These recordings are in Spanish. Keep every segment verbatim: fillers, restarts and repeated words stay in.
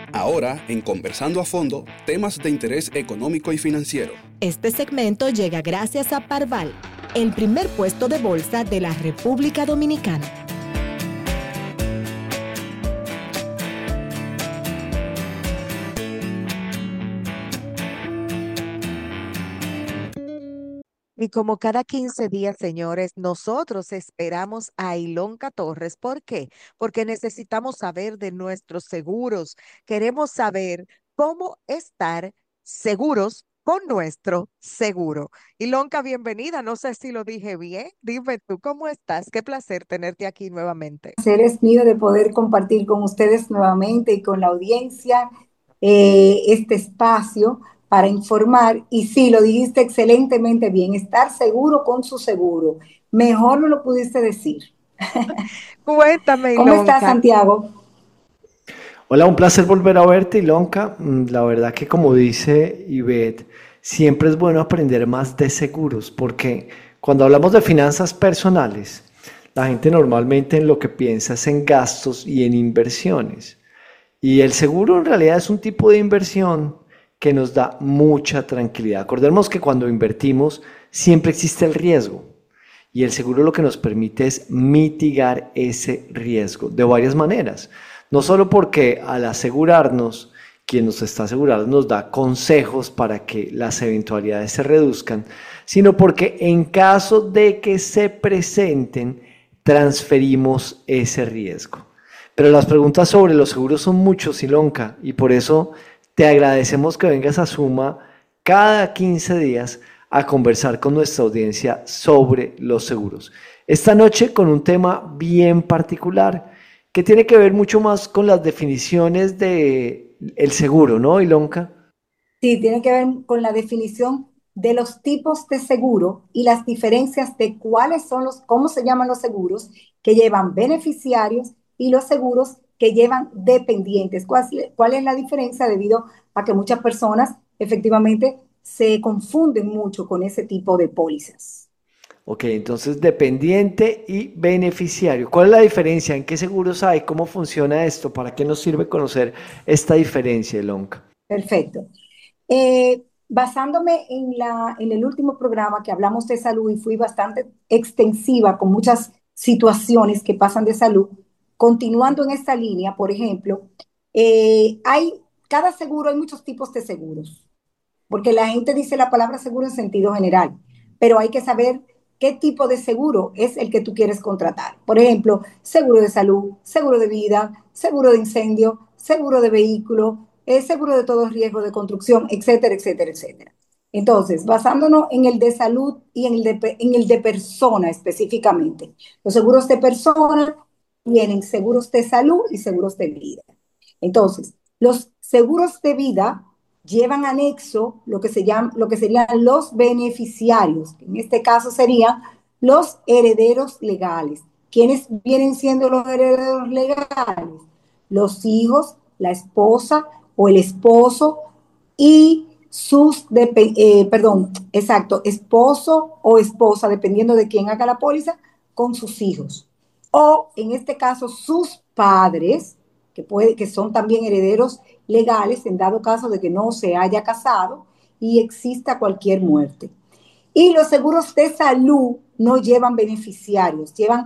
Ahora, en Conversando a Fondo, temas de interés económico y financiero. Este segmento llega gracias a Parval, el primer puesto de bolsa de la República Dominicana. Y como cada quince días, señores, nosotros esperamos a Ilonka Torres. ¿Por qué? Porque necesitamos saber de nuestros seguros. Queremos saber cómo estar seguros con nuestro seguro. Ilonka, bienvenida. No sé si lo dije bien. Dime tú, ¿cómo estás? Qué placer tenerte aquí nuevamente. El placer es mío de poder compartir con ustedes nuevamente y con la audiencia eh, este espacio para informar. Y sí, lo dijiste excelentemente bien, estar seguro con su seguro. Mejor no lo pudiste decir. Cuéntame, ¿Cómo estás, Ilonka. Santiago? Hola, un placer volver a verte, Ilonka. Mm, La verdad que como dice Ivette, siempre es bueno aprender más de seguros, porque cuando hablamos de finanzas personales, la gente normalmente en lo que piensa es en gastos y en inversiones. Y el seguro en realidad es un tipo de inversión que nos da mucha tranquilidad. Acordemos que cuando invertimos siempre existe el riesgo. Y el seguro lo que nos permite es mitigar ese riesgo de varias maneras. No solo porque al asegurarnos, quien nos está asegurando nos da consejos para que las eventualidades se reduzcan, sino porque en caso de que se presenten, transferimos ese riesgo. Pero las preguntas sobre los seguros son muchos, Ilonka, y por eso te agradecemos que vengas a Suma cada quince días a conversar con nuestra audiencia sobre los seguros. Esta noche con un tema bien particular que tiene que ver mucho más con las definiciones de el seguro, ¿no, Ilonka? Sí, tiene que ver con la definición de los tipos de seguro y las diferencias de cuáles son los, cómo se llaman los seguros que llevan beneficiarios y los seguros que llevan dependientes. ¿Cuál, cuál es la diferencia? Debido a que muchas personas efectivamente se confunden mucho con ese tipo de pólizas. Ok, entonces dependiente y beneficiario. ¿Cuál es la diferencia? ¿En qué seguros hay? ¿Cómo funciona esto? ¿Para qué nos sirve conocer esta diferencia, Ilonka? Perfecto. Eh, basándome en, la, en el último programa que hablamos de salud y fui bastante extensiva con muchas situaciones que pasan de salud, continuando en esta línea, por ejemplo, eh, hay cada seguro, hay muchos tipos de seguros, porque la gente dice la palabra seguro en sentido general, pero hay que saber qué tipo de seguro es el que tú quieres contratar. Por ejemplo, seguro de salud, seguro de vida, seguro de incendio, seguro de vehículo, eh, seguro de todo riesgo de construcción, etcétera, etcétera, etcétera. Entonces, basándonos en el de salud y en el de, en el de persona específicamente, los seguros de persona tienen seguros de salud y seguros de vida. Entonces, los seguros de vida llevan anexo lo que, se llama, lo que serían los beneficiarios, que en este caso serían los herederos legales. ¿Quiénes vienen siendo los herederos legales? Los hijos, la esposa o el esposo y sus, eh, perdón, exacto, esposo o esposa, dependiendo de quién haga la póliza, con sus hijos. O en este caso, sus padres, que, puede, que son también herederos legales en dado caso de que no se haya casado y exista cualquier muerte. Y los seguros de salud no llevan beneficiarios, llevan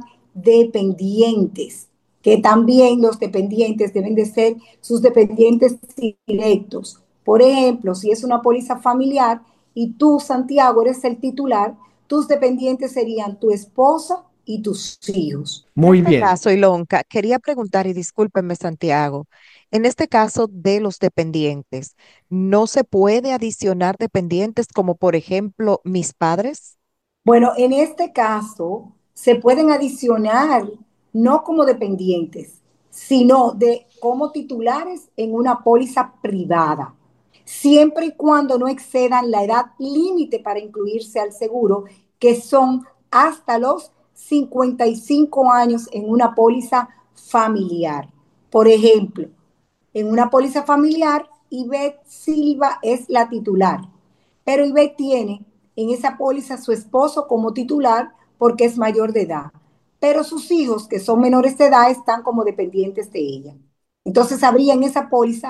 dependientes, que también los dependientes deben de ser sus dependientes directos. Por ejemplo, si es una póliza familiar y tú, Santiago, eres el titular, tus dependientes serían tu esposa y tus hijos. Muy En este bien. caso, Ilonka, quería preguntar, y discúlpenme, Santiago, en este caso de los dependientes, ¿no se puede adicionar dependientes como, por ejemplo, mis padres? Bueno, en este caso se pueden adicionar no como dependientes, sino de como titulares en una póliza privada, siempre y cuando no excedan la edad límite para incluirse al seguro, que son hasta los cincuenta y cinco años en una póliza familiar. Por ejemplo, en una póliza familiar, Ivette Silva es la titular, pero Ivette tiene en esa póliza a su esposo como titular porque es mayor de edad, pero sus hijos, que son menores de edad, están como dependientes de ella. Entonces habría en esa póliza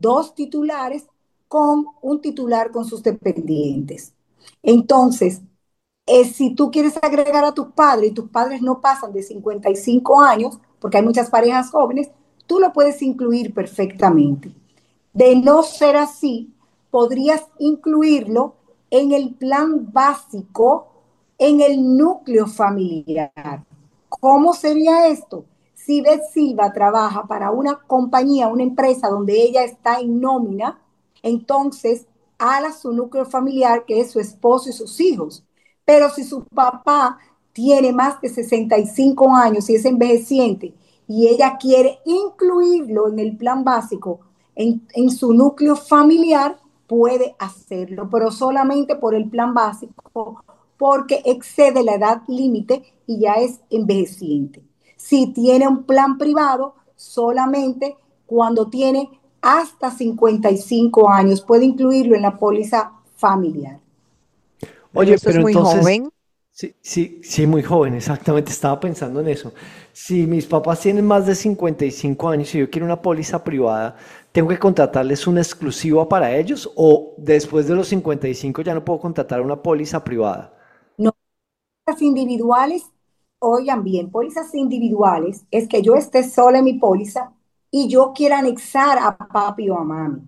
dos titulares con un titular con sus dependientes. Entonces, eh, si tú quieres agregar a tus padres y tus padres no pasan de cincuenta y cinco años, porque hay muchas parejas jóvenes, tú lo puedes incluir perfectamente. De no ser así, podrías incluirlo en el plan básico, en el núcleo familiar. ¿Cómo sería esto? Si Beth Silva trabaja para una compañía, una empresa donde ella está en nómina, entonces ala su núcleo familiar, que es su esposo y sus hijos. Pero si su papá tiene más de sesenta y cinco años y es envejeciente y ella quiere incluirlo en el plan básico, en, en su núcleo familiar, puede hacerlo, pero solamente por el plan básico, porque excede la edad límite y ya es envejeciente. Si tiene un plan privado, solamente cuando tiene hasta cincuenta y cinco años, puede incluirlo en la póliza familiar. Pero Oye, eso es pero muy entonces, joven. sí, sí, sí, muy joven, exactamente, estaba pensando en eso. Si mis papás tienen más de cincuenta y cinco años y yo quiero una póliza privada, ¿tengo que contratarles una exclusiva para ellos o después de los cincuenta y cinco ya no puedo contratar una póliza privada? No, pólizas individuales, oigan bien, pólizas individuales es que yo esté sola en mi póliza y yo quiera anexar a papi o a mami.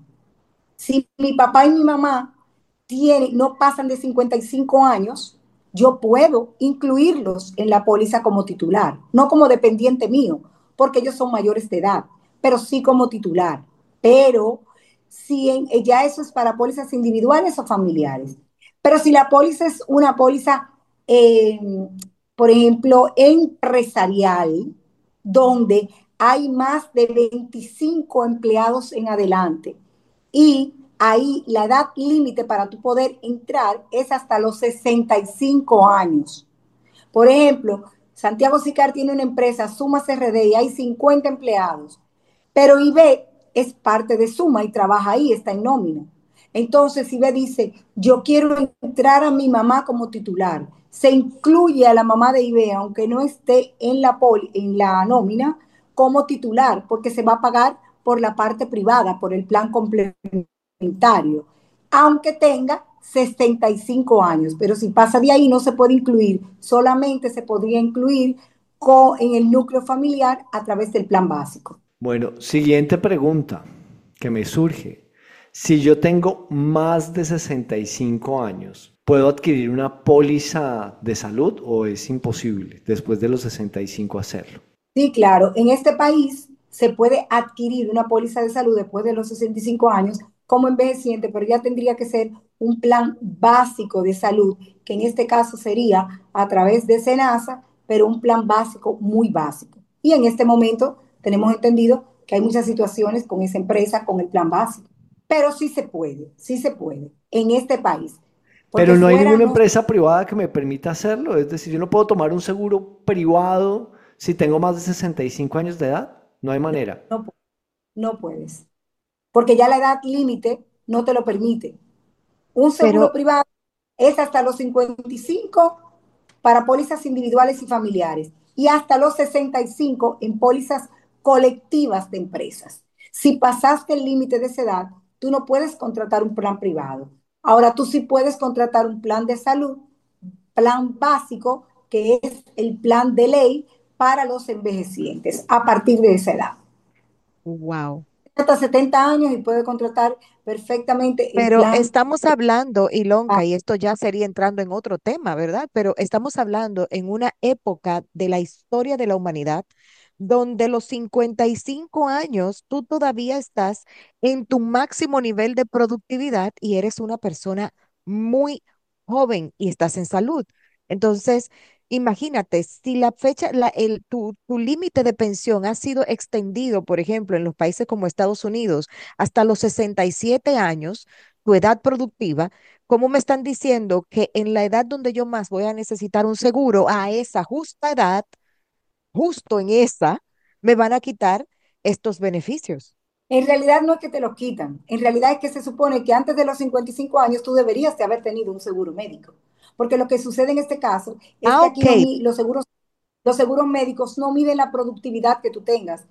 Si mi papá y mi mamá tienen, no pasan de cincuenta y cinco años, yo puedo incluirlos en la póliza como titular, no como dependiente mío, porque ellos son mayores de edad, pero sí como titular. Pero si en, ya eso es para pólizas individuales o familiares. Pero si la póliza es una póliza, eh, por ejemplo, empresarial, donde hay más de veinticinco empleados en adelante, y ahí la edad límite para tu poder entrar es hasta los sesenta y cinco años. Por ejemplo, Santiago Sicar tiene una empresa, Suma C R D, y hay cincuenta empleados, pero I B es parte de Suma y trabaja ahí, está en nómina. Entonces, I B dice, yo quiero entrar a mi mamá como titular. Se incluye a la mamá de I B, aunque no esté en la, poli, en la nómina, como titular, porque se va a pagar por la parte privada, por el plan complementario, aunque tenga sesenta y cinco años, pero si pasa de ahí no se puede incluir, solamente se podría incluir con, en el núcleo familiar a través del plan básico. Bueno, siguiente pregunta que me surge. Si yo tengo más de sesenta y cinco años, ¿puedo adquirir una póliza de salud o es imposible después de los sesenta y cinco hacerlo? Sí, claro, en este país se puede adquirir una póliza de salud después de los sesenta y cinco años como envejeciente, pero ya tendría que ser un plan básico de salud, que en este caso sería a través de SENASA, pero un plan básico muy básico. Y en este momento tenemos entendido que hay muchas situaciones con esa empresa, con el plan básico, pero sí se puede, sí se puede en este país, porque Pero no hay fuera ninguna no. empresa privada que me permita hacerlo. Es decir, yo no puedo tomar un seguro privado si tengo más de sesenta y cinco años de edad. No hay manera. No, no puedes, porque ya la edad límite no te lo permite. Un seguro Pero privado es hasta los cincuenta y cinco para pólizas individuales y familiares y hasta los sesenta y cinco en pólizas colectivas de empresas. Si pasaste el límite de esa edad, tú no puedes contratar un plan privado. Ahora tú sí puedes contratar un plan de salud, plan básico, que es el plan de ley para los envejecientes a partir de esa edad. wow. Hasta setenta años y puede contratar perfectamente el Pero plan. estamos hablando, Ah, Ilonka, y esto ya sería entrando en otro tema, ¿verdad? Pero estamos hablando en una época de la historia de la humanidad donde los cincuenta y cinco años tú todavía estás en tu máximo nivel de productividad y eres una persona muy joven y estás en salud. Entonces, imagínate, si la fecha, la, el, tu, tu límite de pensión ha sido extendido, por ejemplo, en los países como Estados Unidos, hasta los sesenta y siete años, tu edad productiva, ¿cómo me están diciendo que en la edad donde yo más voy a necesitar un seguro, a esa justa edad, justo en esa, me van a quitar estos beneficios? en realidad no es que te lo quitan, en realidad es que se supone que antes de los cincuenta y cinco años tú deberías de haber tenido un seguro médico, porque lo que sucede en este caso es Ah, que aquí ok, no los seguros, los seguros médicos no miden la productividad que tú tengas,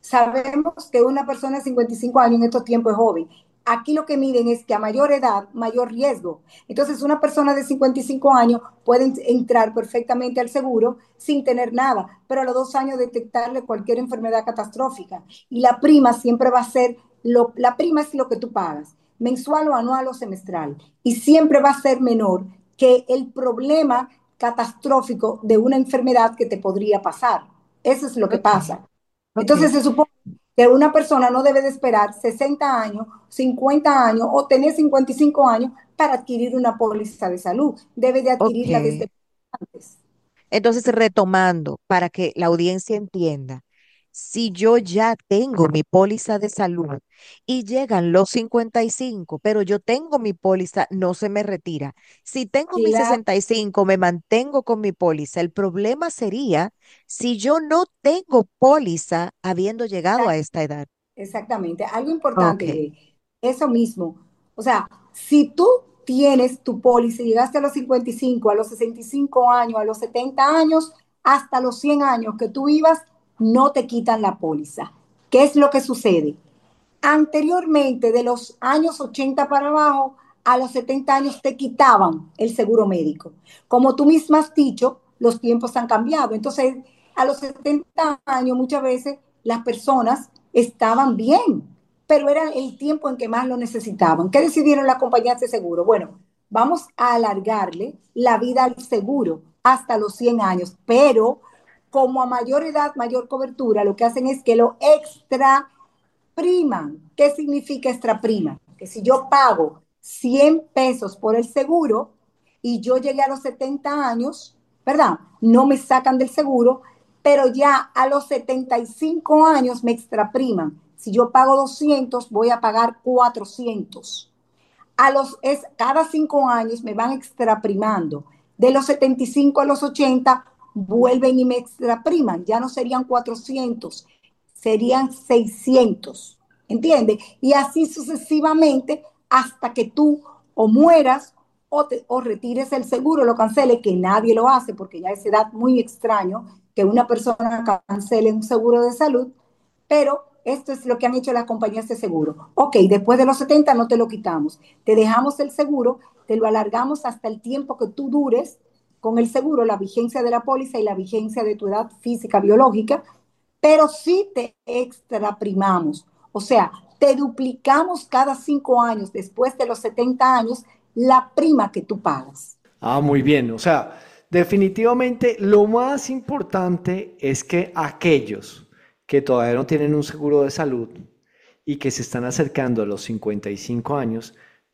Sabemos que una persona de cincuenta y cinco años en estos tiempos es joven. Aquí lo que miden es que a mayor edad, mayor riesgo. Entonces, una persona de cincuenta y cinco años puede entrar perfectamente al seguro sin tener nada, pero a los dos años detectarle cualquier enfermedad catastrófica. Y la prima siempre va a ser, lo, la prima es lo que tú pagas, mensual o anual o semestral. Y siempre va a ser menor que el problema catastrófico de una enfermedad que te podría pasar. Eso es lo que Ok, pasa. Entonces ok, se supone que una persona no debe de esperar sesenta años, cincuenta años o tener cincuenta y cinco años para adquirir una póliza de salud. Debe de ok. adquirirla desde antes. Entonces, retomando, para que la audiencia entienda, si yo ya tengo mi póliza de salud y llegan los cincuenta y cinco, pero yo tengo mi póliza, no se me retira. Si tengo mis Claro, sesenta y cinco, me mantengo con mi póliza. El problema sería si yo no tengo póliza habiendo llegado a esta edad. exactamente. Algo importante, Ok, Ibe, eso mismo. O sea, si tú tienes tu póliza y llegaste a los cincuenta y cinco, a los sesenta y cinco años, a los setenta años, hasta los cien años que tú vivas, no te quitan la póliza. ¿Qué es lo que sucede? Anteriormente, de los años ochenta para abajo, a los setenta años te quitaban el seguro médico. Como tú misma has dicho, los tiempos han cambiado. Entonces, a los setenta años muchas veces las personas estaban bien, pero era el tiempo en que más lo necesitaban. ¿Qué decidieron las compañías de seguro? Bueno, vamos a alargarle la vida al seguro hasta los cien años, pero como a mayor edad, mayor cobertura, lo que hacen es que lo extra prima. ¿Qué significa extra prima? Que si yo pago cien pesos por el seguro y yo llegué a los setenta años, ¿verdad? No me sacan del seguro, pero ya a los setenta y cinco años me extrapriman. Si yo pago doscientos, voy a pagar cuatrocientos. A los, es, cada cinco años me van extraprimando. De los setenta y cinco a los ochenta, vuelven y me extrapriman. Ya no serían cuatrocientos, serían seiscientos. ¿Entiendes? Y así sucesivamente hasta que tú o mueras o, te, o retires el seguro, lo cancele, que nadie lo hace porque ya es edad muy extraño que una persona cancele un seguro de salud, pero esto es lo que han hecho las compañías de seguro. Ok, después de los setenta no te lo quitamos, te dejamos el seguro, te lo alargamos hasta el tiempo que tú dures con el seguro, la vigencia de la póliza y la vigencia de tu edad física biológica, pero sí te extraprimamos. O sea, te duplicamos cada cinco años, después de los setenta años, la prima que tú pagas. Ah, muy bien. O sea, definitivamente lo más importante es que aquellos que todavía no tienen un seguro de salud y que se están acercando a los cincuenta y cinco años,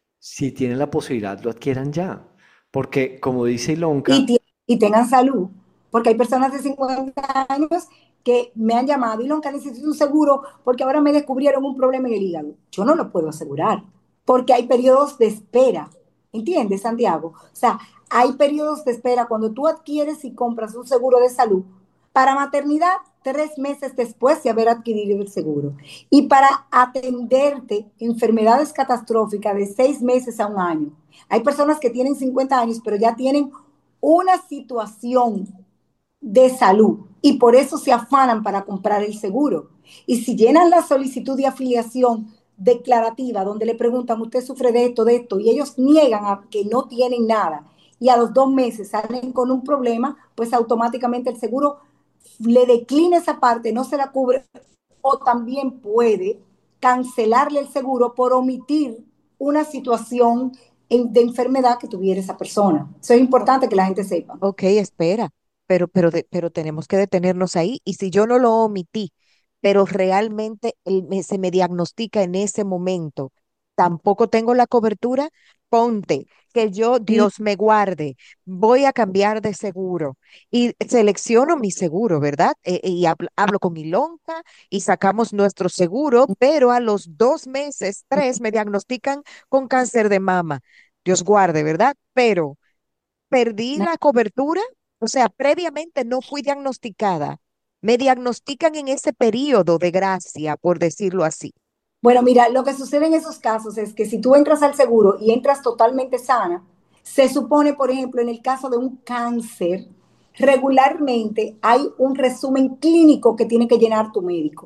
si tienen la posibilidad, lo adquieran ya. Porque, como dice Ilonka, y, y tengan salud. Porque hay personas de cincuenta años que me han llamado y nunca necesito un seguro porque ahora me descubrieron un problema en el hígado. Yo no lo puedo asegurar porque hay periodos de espera. ¿Entiendes, Santiago? O sea, hay periodos de espera cuando tú adquieres y compras un seguro de salud para maternidad tres meses después de haber adquirido el seguro. Y para atenderte enfermedades catastróficas de seis meses a un año. Hay personas que tienen cincuenta años, pero ya tienen una situación de salud y por eso se afanan para comprar el seguro. Y si llenan la solicitud de afiliación declarativa, donde le preguntan, usted sufre de esto, de esto, y ellos niegan a que no tienen nada, y a los dos meses salen con un problema, pues automáticamente el seguro le declina esa parte, no se la cubre, o también puede cancelarle el seguro por omitir una situación de enfermedad que tuviera esa persona. Eso es o- importante que la gente sepa. ok, espera, pero, pero, de- pero tenemos que detenernos ahí. Y si yo no lo omití, pero realmente el- me- se me diagnostica en ese momento, tampoco tengo la cobertura, ponte que yo, Dios me guarde, voy a cambiar de seguro y selecciono mi seguro, ¿verdad? Eh, eh, y hablo, hablo con Ilonka y sacamos nuestro seguro, pero a los dos meses, tres, me diagnostican con cáncer de mama. Dios guarde, ¿verdad? Pero perdí la cobertura, o sea, previamente no fui diagnosticada. Me diagnostican en ese periodo de gracia, por decirlo así. Bueno, mira, lo que sucede en esos casos es que si tú entras al seguro y entras totalmente sana, se supone, por ejemplo, en el caso de un cáncer, regularmente hay un resumen clínico que tiene que llenar tu médico.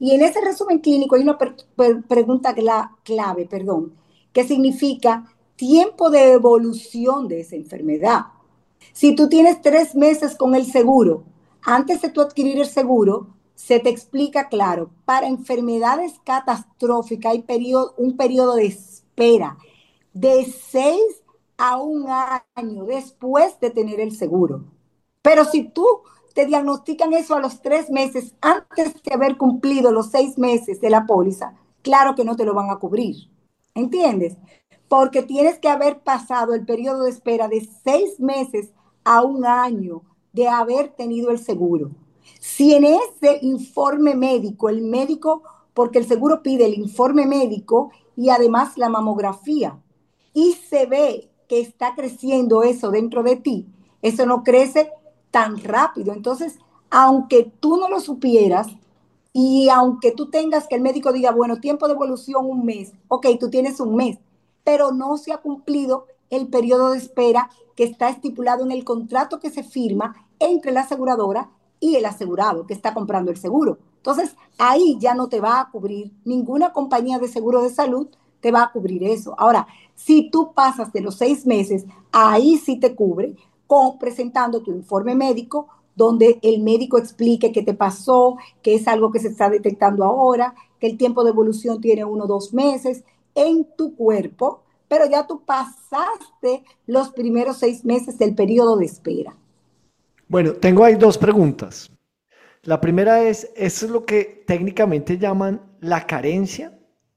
Y en ese resumen clínico hay una per- per- pregunta cla- clave, perdón, que significa tiempo de evolución de esa enfermedad. Si tú tienes tres meses con el seguro, antes de tú adquirir el seguro, se te explica claro, para enfermedades catastróficas hay periodo, un periodo de espera de seis a un año después de tener el seguro. Pero si tú te diagnostican eso a los tres meses antes de haber cumplido los seis meses de la póliza, claro que no te lo van a cubrir. ¿Entiendes? Porque tienes que haber pasado el periodo de espera de seis meses a un año de haber tenido el seguro. Si en ese informe médico, el médico, porque el seguro pide el informe médico y además la mamografía, y se ve que está creciendo eso dentro de ti, eso no crece tan rápido. Entonces, aunque tú no lo supieras y aunque tú tengas que el médico diga, bueno, tiempo de evolución un mes, ok, tú tienes un mes, pero no se ha cumplido el periodo de espera que está estipulado en el contrato que se firma entre la aseguradora y el asegurado que está comprando el seguro. Entonces, ahí ya no te va a cubrir ninguna compañía de seguro de salud, te va a cubrir eso. Ahora, si tú pasas de los seis meses, ahí sí te cubre, con, presentando tu informe médico, donde el médico explique qué te pasó, que es algo que se está detectando ahora, que el tiempo de evolución tiene uno o dos meses en tu cuerpo, pero ya tú pasaste los primeros seis meses del periodo de espera. Bueno, tengo ahí dos preguntas. La primera es, ¿eso es lo que técnicamente llaman la carencia?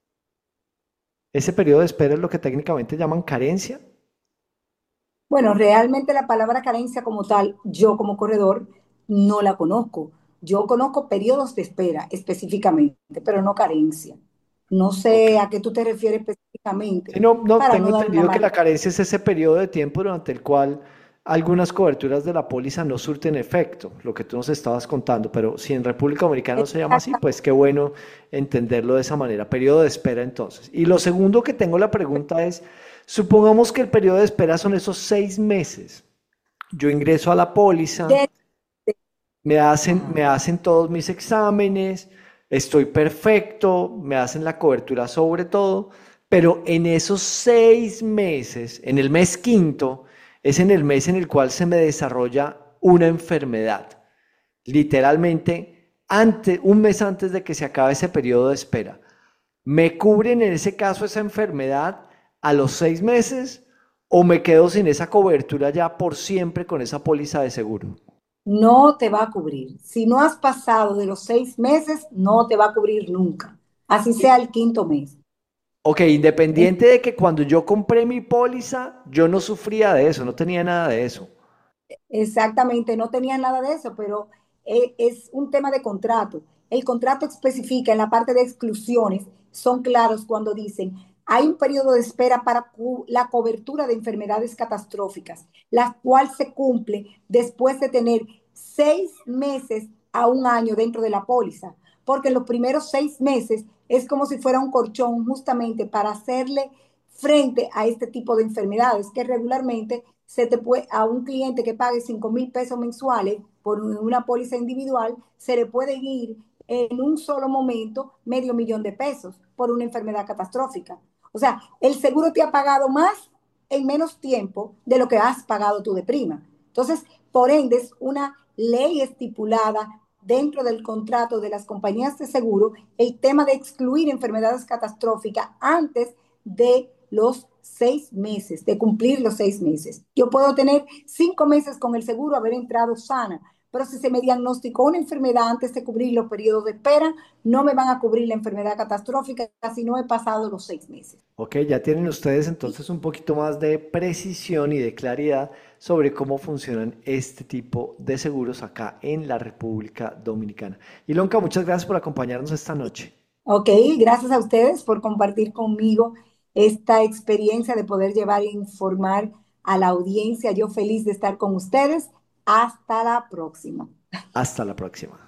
¿Ese periodo de espera es lo que técnicamente llaman carencia? Bueno, realmente la palabra carencia como tal, yo como corredor no la conozco. Yo conozco periodos de espera específicamente, pero no carencia. No Ok. sé a qué tú te refieres específicamente Sí, no, no, para tengo no dar una entendido que mala. la carencia es ese periodo de tiempo durante el cual algunas coberturas de la póliza no surten efecto, lo que tú nos estabas contando, pero si en República Dominicana no se llama así, pues qué bueno entenderlo de esa manera, periodo de espera entonces. Y lo segundo que tengo la pregunta es, supongamos que el periodo de espera son esos seis meses. Yo ingreso a la póliza, De, de- me hacen, ajá. me hacen todos mis exámenes, estoy perfecto, me hacen la cobertura sobre todo, pero en esos seis meses, en el mes quinto, es en el mes en el cual se me desarrolla una enfermedad. Literalmente, antes, un mes antes de que se acabe ese periodo de espera. ¿Me cubren en ese caso esa enfermedad a los seis meses o me quedo sin esa cobertura ya por siempre con esa póliza de seguro? No te va a cubrir. Si no has pasado de los seis meses, no te va a cubrir nunca. Así sea el quinto mes. Ok, independiente de que cuando yo compré mi póliza, yo no sufría de eso, no tenía nada de eso. Exactamente, no tenía nada de eso, pero eh, es un tema de contrato. El contrato especifica en la parte de exclusiones, son claros cuando dicen, hay un periodo de espera para cu- la cobertura de enfermedades catastróficas, la cual se cumple después de tener seis meses a un año dentro de la póliza, porque en los primeros seis meses es como si fuera un colchón justamente para hacerle frente a este tipo de enfermedades que regularmente se te puede, a un cliente que pague cinco mil pesos mensuales por una póliza individual, se le puede ir en un solo momento medio millón de pesos por una enfermedad catastrófica. O sea, el seguro te ha pagado más en menos tiempo de lo que has pagado tú de prima. Entonces, por ende, es una ley estipulada dentro del contrato de las compañías de seguro el tema de excluir enfermedades catastróficas antes de los seis meses, de cumplir los seis meses. Yo puedo tener cinco meses con el seguro, haber entrado sana, pero si se me diagnosticó una enfermedad antes de cubrir los periodos de espera, no me van a cubrir la enfermedad catastrófica si no he pasado los seis meses. Ok, ya tienen ustedes entonces un poquito más de precisión y de claridad sobre cómo funcionan este tipo de seguros acá en la República Dominicana. Ilonka, muchas gracias por acompañarnos esta noche. Ok, gracias a ustedes por compartir conmigo esta experiencia de poder llevar e informar a la audiencia. Yo feliz de estar con ustedes. Hasta la próxima. Hasta la próxima.